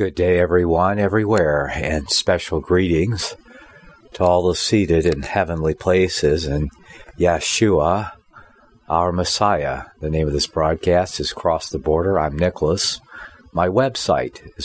Good day, everyone, everywhere, and special greetings to all those seated in heavenly places and Yeshua, our Messiah. The name of this broadcast is Cross the Border. I'm Nicholas. My website is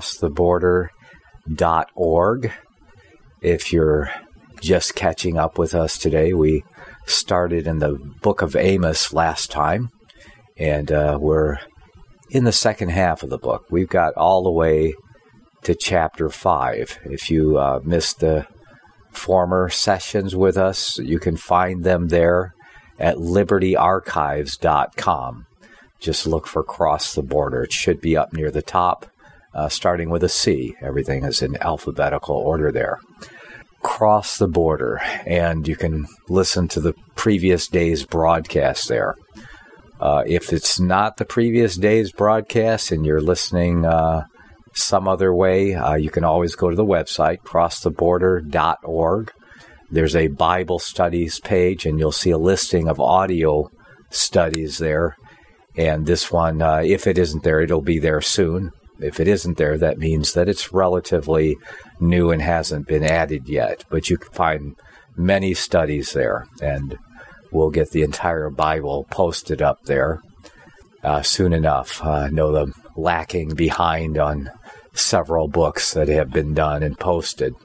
crosstheborder.org. If you're just catching up with us today, we started in the book of Amos last time, and we're in the second half of the book. We've got all the way to chapter 5. If you missed the former sessions with us, you can find them there at libertyarchives.com. Just look for Cross the Border. It should be up near the top, starting with a C. Everything is in alphabetical order there. Cross the Border, and you can listen to the previous day's broadcast there. If it's not the previous day's broadcast and you're listening some other way, you can always go to the website, crosstheborder.org. There's a Bible studies page, and you'll see a listing of audio studies there. And this one, if it isn't there, it'll be there soon. If it isn't there, that means that it's relatively new and hasn't been added yet. But you can find many studies there, and we'll get the entire Bible posted up there soon enough. I know I'm lacking behind on several books that have been done and posted.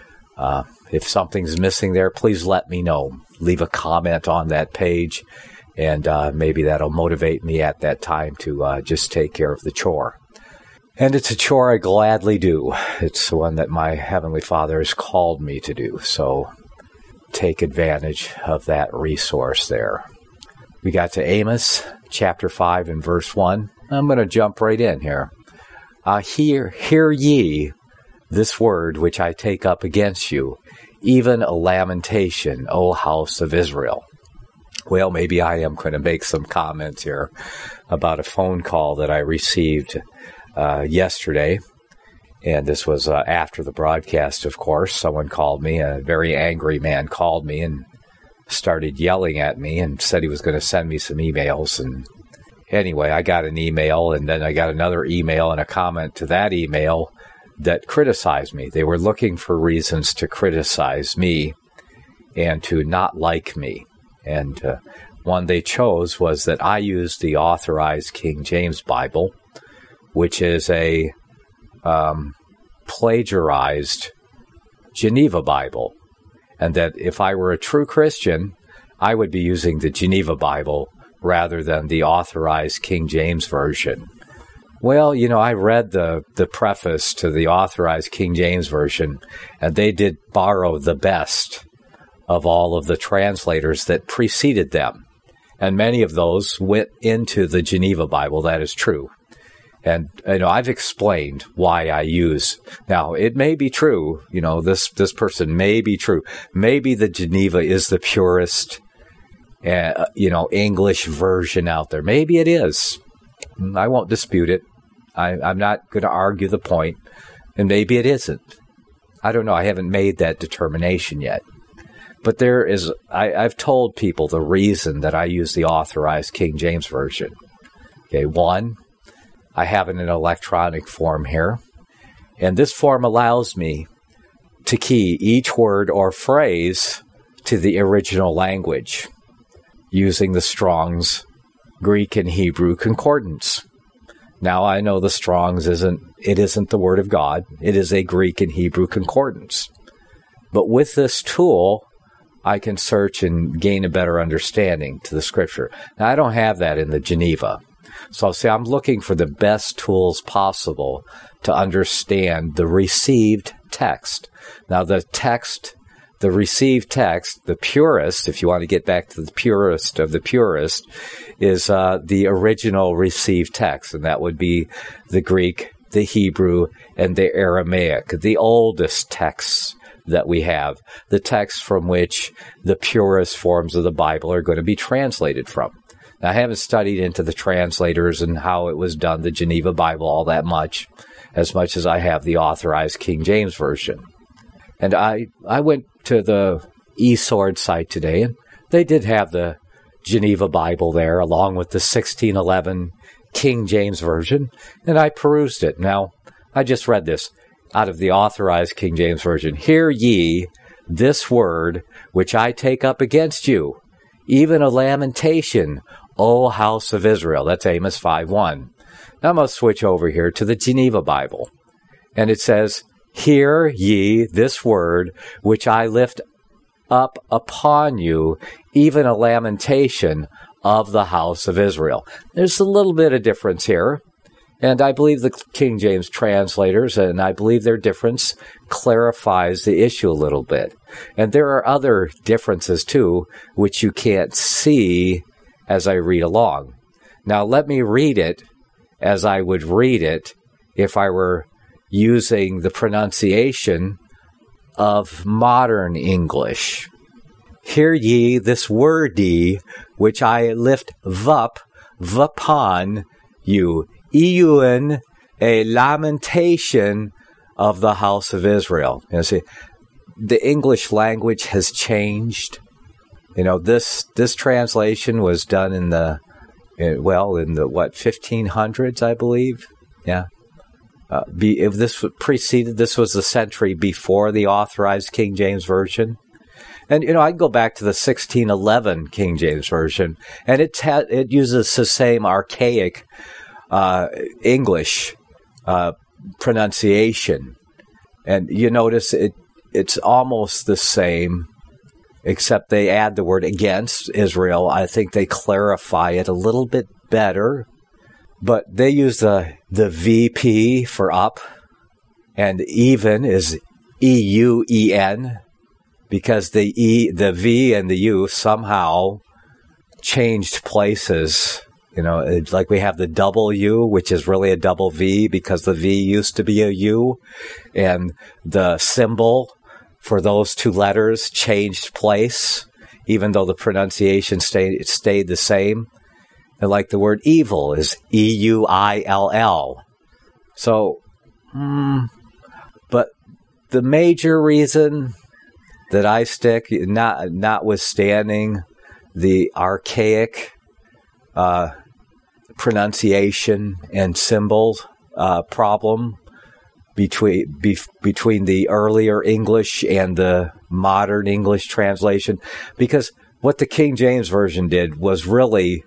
If something's missing there, please let me know. Leave a comment on that page, and maybe that'll motivate me at that time to just take care of the chore. And it's a chore I gladly do. It's one that my Heavenly Father has called me to do, so take advantage of that resource there. We got to Amos chapter 5 and verse 1. I'm going to jump right in here. Hear ye this word which I take up against you, even a lamentation, O house of Israel. Well, maybe I am going to make some comments here about a phone call that I received yesterday. And this was after the broadcast, of course. Someone called me, a very angry man called me and started yelling at me and said he was going to send me some emails. And anyway, I got an email, and then I got another email and a comment to that email that criticized me. They were looking for reasons to criticize me and to not like me. And one they chose was that I used the Authorized King James Bible, which is a plagiarized Geneva Bible, and that if I were a true Christian, I would be using the Geneva Bible rather than the Authorized King James Version. Well, you know, I read the preface to the Authorized King James Version, and they did borrow the best of all of the translators that preceded them, and many of those went into the Geneva Bible. That is true. And, you know, I've explained why I use. Now, it may be true, you know, this person may be true. Maybe the Geneva is the purest, English version out there. Maybe it is. I won't dispute it. I'm not going to argue the point. And maybe it isn't. I don't know. I haven't made that determination yet. But there is, I've told people the reason that I use the Authorized King James Version. Okay, one, I have it in an electronic form here, and this form allows me to key each word or phrase to the original language using the Strong's Greek and Hebrew concordance. Now, I know the Strong's isn't the Word of God. It is a Greek and Hebrew concordance. But with this tool, I can search and gain a better understanding to the Scripture. Now, I don't have that in the Geneva. So I'll say I'm looking for the best tools possible to understand the received text. Now, the received text, the purest, if you want to get back to the purest of the purest, is the original received text, and that would be the Greek, the Hebrew, and the Aramaic, the oldest texts that we have, the texts from which the purest forms of the Bible are going to be translated from. Now, I haven't studied into the translators and how it was done, the Geneva Bible, all that much as I have the Authorized King James Version. And I went to the eSword site today, and they did have the Geneva Bible there, along with the 1611 King James Version, and I perused it. Now, I just read this out of the Authorized King James Version. Hear ye this word which I take up against you, even a lamentation, O house of Israel. That's Amos 5:1. Now I'm going to switch over here to the Geneva Bible. And it says, hear ye this word which I lift up upon you, even a lamentation of the house of Israel. There's a little bit of difference here. And I believe the King James translators, and I believe their difference clarifies the issue a little bit. And there are other differences, too, which you can't see as I read along. Now, let me read it as I would read it if I were using the pronunciation of modern English. Hear ye this wordy, which I lift up upon you, eun a lamentation of the house of Israel. You see, the English language has changed. You know, this translation was done in the 1500s, I believe. Yeah. If this was the century before the Authorized King James Version. And, you know, I can go back to the 1611 King James Version, and it uses the same archaic English pronunciation. And you notice it's almost the same, except they add the word against Israel. I think they clarify it a little bit better. But they use the VP for up, and even is EUEN, because the V and the U somehow changed places. You know, it's like we have the W, which is really a double V because the V used to be a U, and the symbol for those two letters changed place, even though the pronunciation stayed the same. And like the word evil is EUILL. So, but the major reason that I stick, notwithstanding the archaic pronunciation and symbols problem between the earlier English and the modern English translation, because what the King James Version did was really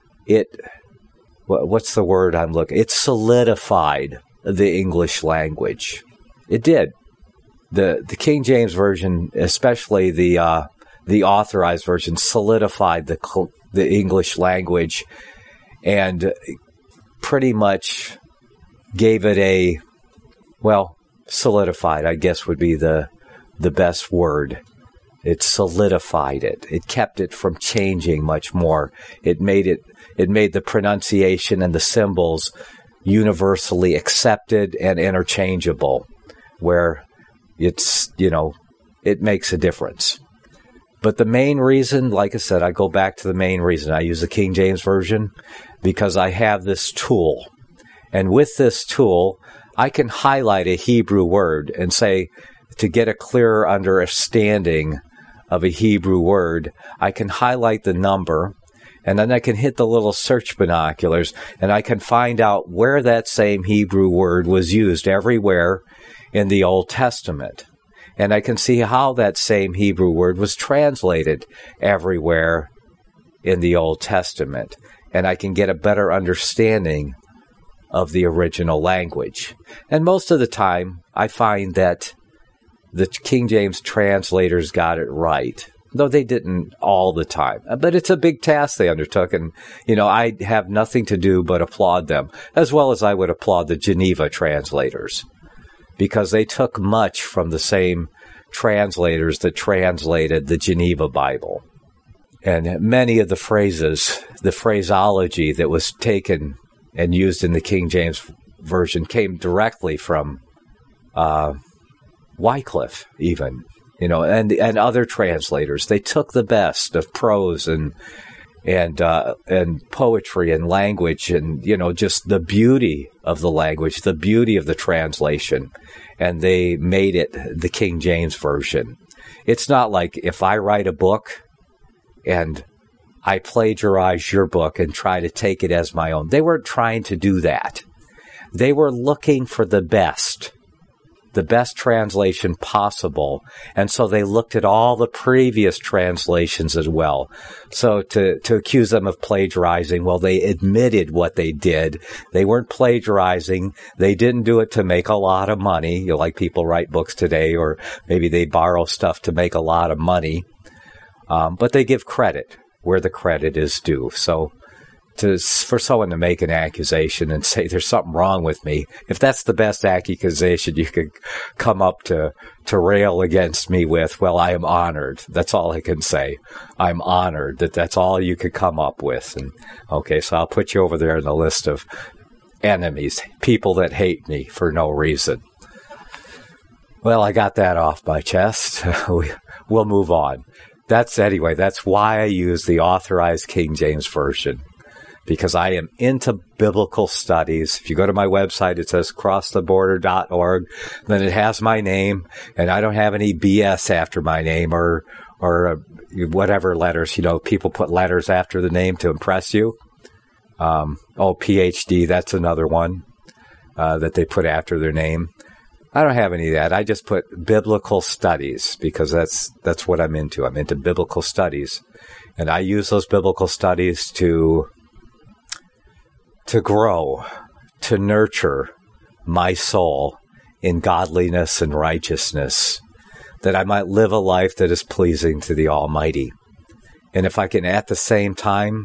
what's the word I'm looking? It solidified the English language. It did. The King James Version, especially the Authorized Version, solidified the English language and pretty much gave it solidified, I guess would be the best word. It solidified it. It kept it from changing much more. It made the pronunciation and the symbols universally accepted and interchangeable, where it's, it makes a difference. But the main reason, like I said, I go back to the main reason. I use the King James Version because I have this tool. And with this tool, I can highlight a Hebrew word and say, to get a clearer understanding of a Hebrew word, I can highlight the number, and then I can hit the little search binoculars, and I can find out where that same Hebrew word was used everywhere in the Old Testament. And I can see how that same Hebrew word was translated everywhere in the Old Testament. And I can get a better understanding of the original language. And most of the time, I find that the King James translators got it right, though they didn't all the time. But it's a big task they undertook, and, I have nothing to do but applaud them, as well as I would applaud the Geneva translators, because they took much from the same translators that translated the Geneva Bible. And many of the phrases, the phraseology that was taken and used in the King James Version came directly from Wycliffe, even, and other translators. They took the best of prose and poetry and language and, just the beauty of the language, the beauty of the translation, and they made it the King James Version. It's not like if I write a book and I plagiarize your book and try to take it as my own. They weren't trying to do that. They were looking for the best translation possible. And so they looked at all the previous translations as well. So to accuse them of plagiarizing, well, they admitted what they did. They weren't plagiarizing. They didn't do it to make a lot of money. Like people write books today, or maybe they borrow stuff to make a lot of money. But they give credit where the credit is due. So for someone to make an accusation and say there's something wrong with me, if that's the best accusation you could come up to rail against me with, well, I am honored. That's all I can say. I'm honored that that's all you could come up with. And okay, so I'll put you over there in the list of enemies, people that hate me for no reason. Well, I got that off my chest. We'll move on. That's why I use the Authorized King James Version. Because I am into biblical studies. If you go to my website, it says crosstheborder.org. Then it has my name, and I don't have any BS after my name or whatever letters. People put letters after the name to impress you. PhD, that's another one that they put after their name. I don't have any of that. I just put biblical studies because that's what I'm into. I'm into biblical studies, and I use those biblical studies to grow, to nurture my soul in godliness and righteousness, that I might live a life that is pleasing to the Almighty. And if I can at the same time,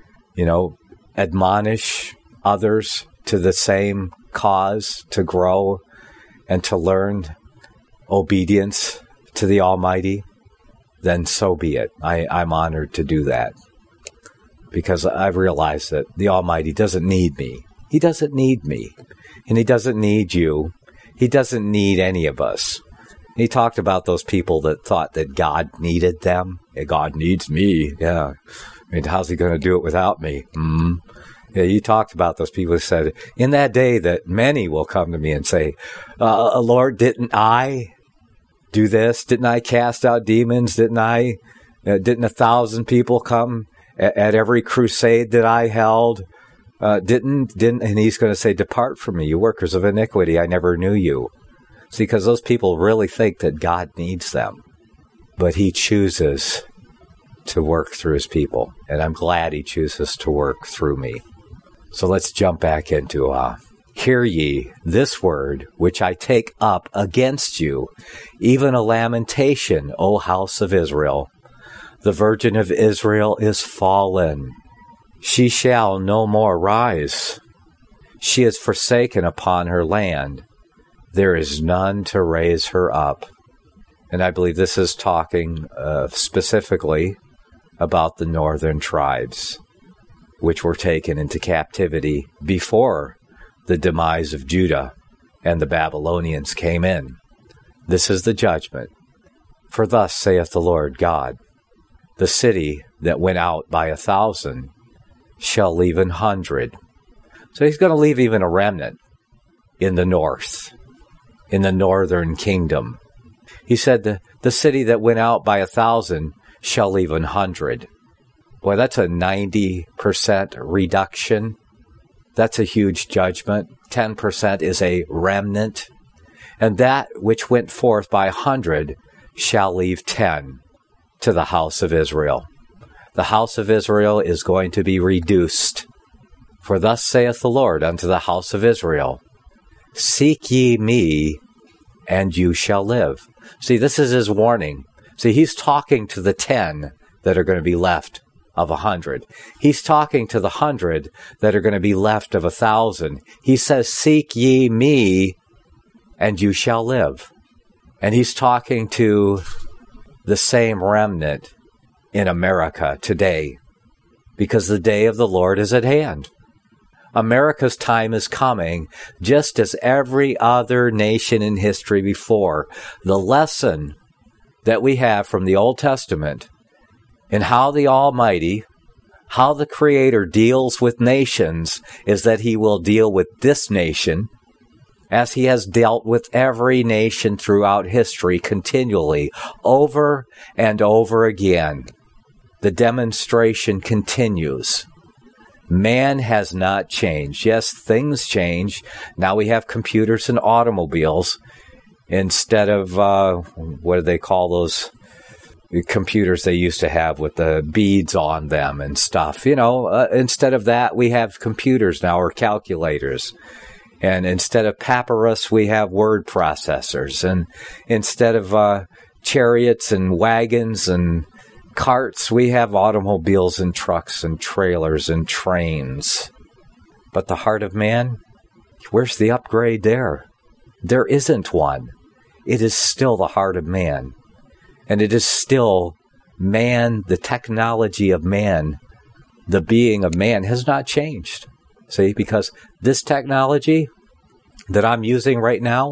admonish others to the same cause, to grow and to learn obedience to the Almighty, then so be it. I'm honored to do that. Because I've realized that the Almighty doesn't need me. He doesn't need me. And He doesn't need you. He doesn't need any of us. He talked about those people that thought that God needed them. Yeah, God needs me. Yeah. How's He going to do it without me? Yeah, you talked about those people who said, in that day that many will come to me and say, Lord, didn't I do this? Didn't I cast out demons? Didn't 1,000 people come at every crusade that I held? Didn't, and He's going to say, depart from me, you workers of iniquity, I never knew you. See, because those people really think that God needs them. But He chooses to work through His people. And I'm glad He chooses to work through me. So let's jump back into, hear ye this word, which I take up against you, even a lamentation, O house of Israel. The Virgin of Israel is fallen. She shall no more rise. She is forsaken upon her land. There is none to raise her up. And I believe this is talking specifically about the northern tribes, which were taken into captivity before the demise of Judah and the Babylonians came in. This is the judgment. For thus saith the Lord God, the city that went out by 1,000 shall leave 100. So He's going to leave even a remnant in the north, in the northern kingdom. He said the city that went out by 1,000 shall leave 100. Boy, that's a 90% reduction. That's a huge judgment. 10% is a remnant. And that which went forth by 100 shall leave 10 to the house of Israel. The house of Israel is going to be reduced. For thus saith the Lord unto the house of Israel, seek ye me, and you shall live. See, this is His warning. See, He's talking to the 10 that are going to be left of 100. He's talking to the 100 that are going to be left of 1,000. He says, seek ye me, and you shall live. And He's talking to the same remnant in America today, because the day of the Lord is at hand. America's time is coming, just as every other nation in history before. The lesson that we have from the Old Testament and how the Almighty, how the Creator deals with nations is that He will deal with this nation as He has dealt with every nation throughout history continually, over and over again. The demonstration continues. Man has not changed. Yes, things change. Now we have computers and automobiles instead of, what do they call those computers they used to have with the beads on them and stuff? Instead of that, we have computers now, or calculators. And instead of papyrus, we have word processors. And instead of chariots and wagons and carts, we have automobiles and trucks and trailers and trains. But the heart of man, where's the upgrade there? There isn't one. It is still the heart of man. And it is still man, the technology of man, the being of man has not changed. See, because this technology that I'm using right now,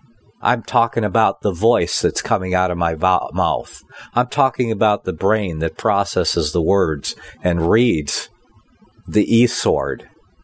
I'm talking about the voice that's coming out of my mouth. I'm talking about the brain that processes the words and reads the e-sword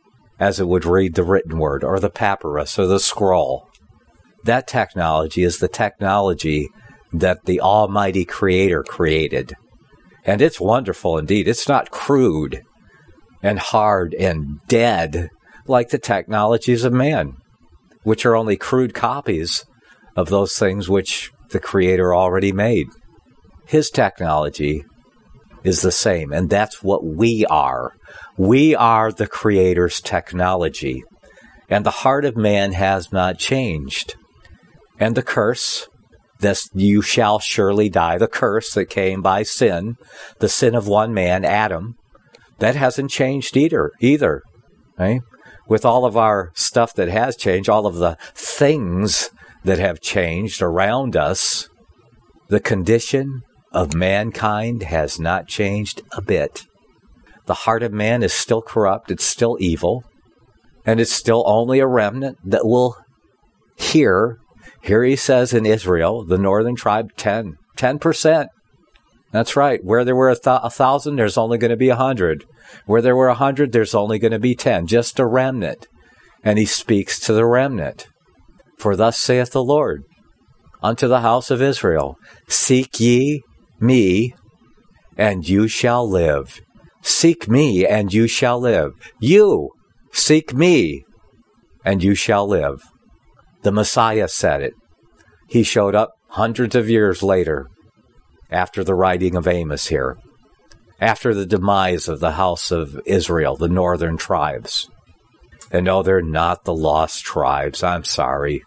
as it would read the written word, or the papyrus, or the scroll. That technology is the technology that the Almighty Creator created. And it's wonderful indeed. It's not crude and hard and dead like the technologies of man, which are only crude copies of those things which the Creator already made. His technology is the same, and that's what we are. We are the Creator's technology, and the heart of man has not changed. And the curse, this you shall surely die, the curse that came by sin, the sin of one man, Adam, that hasn't changed either. Right? With all of our stuff that has changed, all of the things that have changed around us, the condition of mankind has not changed a bit. The heart of man is still corrupt, it's still evil, and it's still only a remnant that will hear. Here he says in Israel, the northern tribe, 10%. That's right. Where there were 1,000, there's only going to be 100. Where there were 100, there's only going to be 10. Just a remnant. And he speaks to the remnant. For thus saith the Lord unto the house of Israel, seek ye me, and you shall live. Seek me, and you shall live. You, seek me, and you shall live. The Messiah said it. He showed up hundreds of years later, after the writing of Amos here, after the demise of the house of Israel, the northern tribes. And no, they're not the lost tribes. I'm sorry.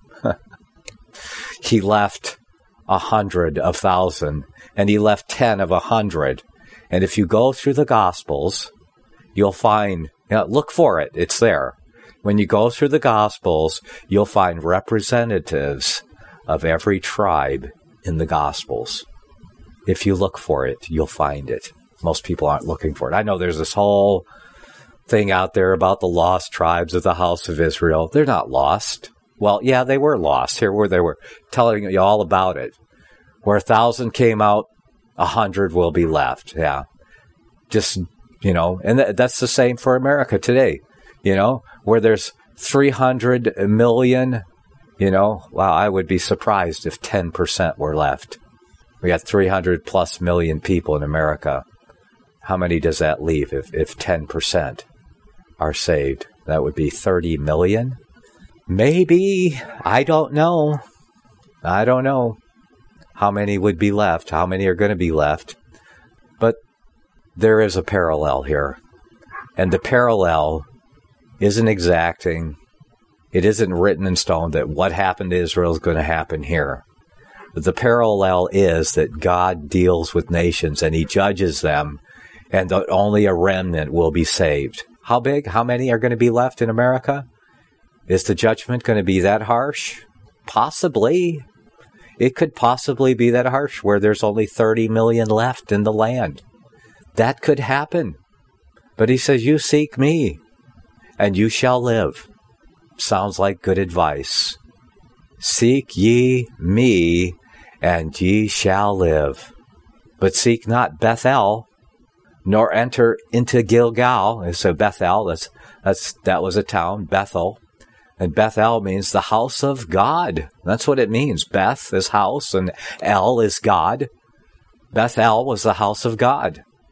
He left 100 of 1,000, and he left 10 of 100. And if you go through the Gospels, you'll find, look for it, it's there. When you go through the Gospels, you'll find representatives of every tribe in the Gospels. If you look for it, you'll find it. Most people aren't looking for it. I know there's this whole thing out there about the lost tribes of the house of Israel. They're not lost. Well, yeah, they were lost. Here where they were telling you all about it. Where 1,000 came out, 100 will be left. Yeah. Just, and that's the same for America today. Where there's 300 million, wow, I would be surprised if 10% were left. We got 300 plus million people in America. How many does that leave if 10% are saved? That would be 30 million? Maybe. I don't know. How many would be left? How many are going to be left? But there is a parallel here. And the parallel isn't exacting. It isn't written in stone that what happened to Israel is going to happen here. The parallel is that God deals with nations and he judges them, and that only a remnant will be saved. How big? How many are going to be left in America? Is the judgment going to be that harsh? Possibly. It could possibly be that harsh where there's only 30 million left in the land. That could happen. But he says, you seek me, and you shall live. Sounds like good advice. Seek ye me, and ye shall live. But seek not Bethel, nor enter into Gilgal. And so Bethel, that was a town, Bethel. And Bethel means the house of God. That's what it means. Beth is house, and El is God. Bethel was the house of God.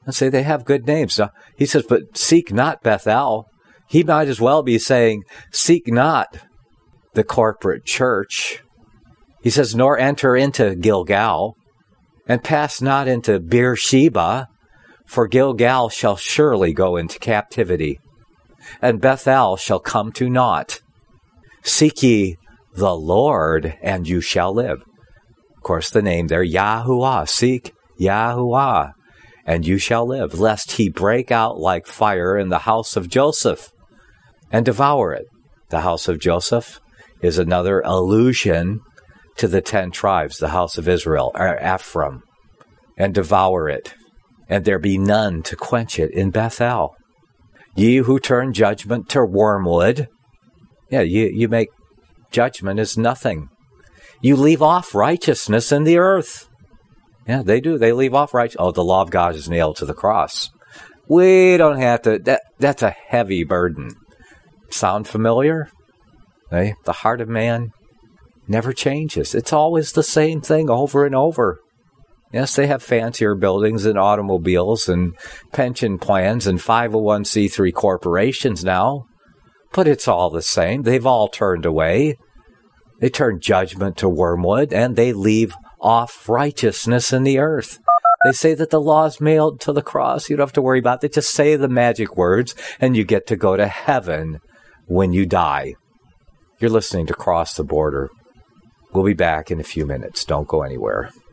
And say they have good names. Now, he says, but seek not Bethel. He might as well be saying, seek not the corporate church. He says, nor enter into Gilgal, and pass not into Beersheba, for Gilgal shall surely go into captivity, and Bethel shall come to naught. Seek ye the Lord, and you shall live. Of course, the name there, Yahuwah. Seek Yahuwah, and you shall live, lest he break out like fire in the house of Joseph and devour it. The house of Joseph is another allusion to the 10 tribes, the house of Israel, or Ephraim, and devour it, and there be none to quench it in Bethel. Ye who turn judgment to wormwood, you make judgment as nothing. You leave off righteousness in the earth. Yeah, they do. They leave off righteousness. Oh, the law of God is nailed to the cross. We don't have to. That's a heavy burden. Sound familiar? The heart of man never changes. It's always the same thing over and over. Yes, they have fancier buildings and automobiles and pension plans and 501c3 corporations now, but it's all the same. They've all turned away. They turn judgment to wormwood, and they leave off righteousness in the earth. They say that the law is nailed to the cross. You don't have to worry about it. Just say the magic words, and you get to go to heaven when you die. You're listening to Cross the Border. We'll be back in a few minutes. Don't go anywhere.